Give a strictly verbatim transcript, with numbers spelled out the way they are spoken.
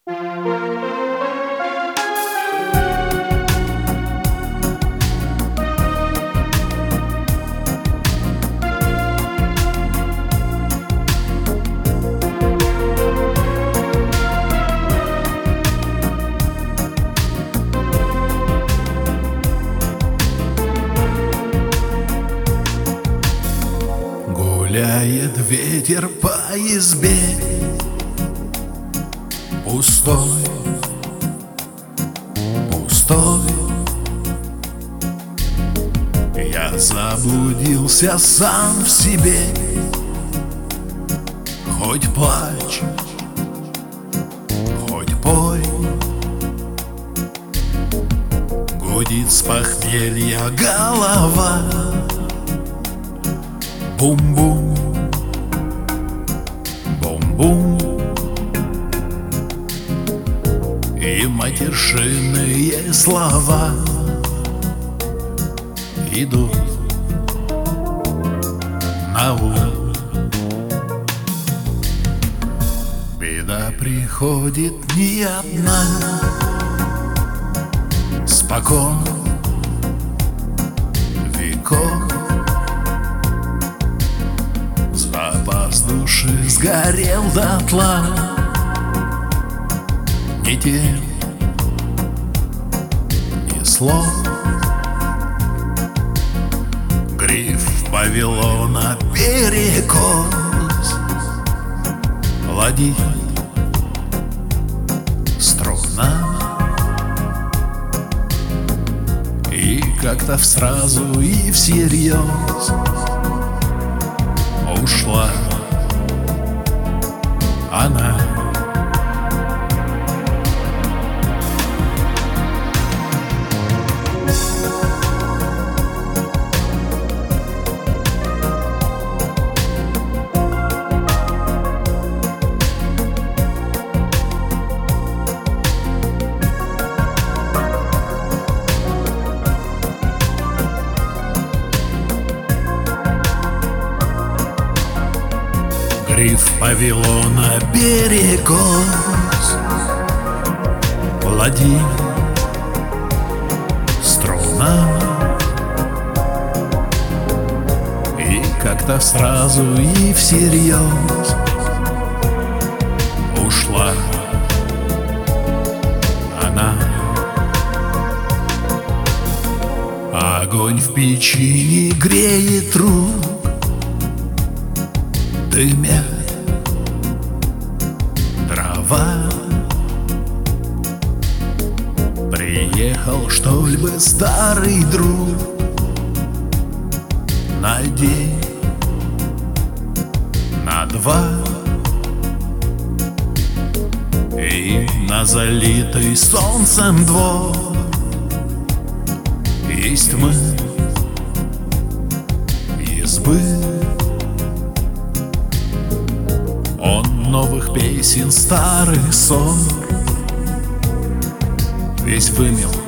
Гуляет ветер по избе пустой, пустой. Я заблудился сам в себе. Хоть плачь, хоть пой, гудит с похмелья голова. Бум-бум, бум-бум. И матершинные слова идут на ум. Беда приходит не одна, спокон веков. Запас души сгорел дотла, ни тем, ни слов. Гриф Вавилона перекос ладит струна. И как-то сразу и всерьез ушла она. Гриф Вавилона перекос ладит струна. И как-то сразу и всерьез ушла она. Огонь в печи не греет рук, дымя дрова. Приехал, что ли бы, старый друг на день, на два. И на залитый солнцем двор есть мы, избы. Он новых песен старых ссор весь вымел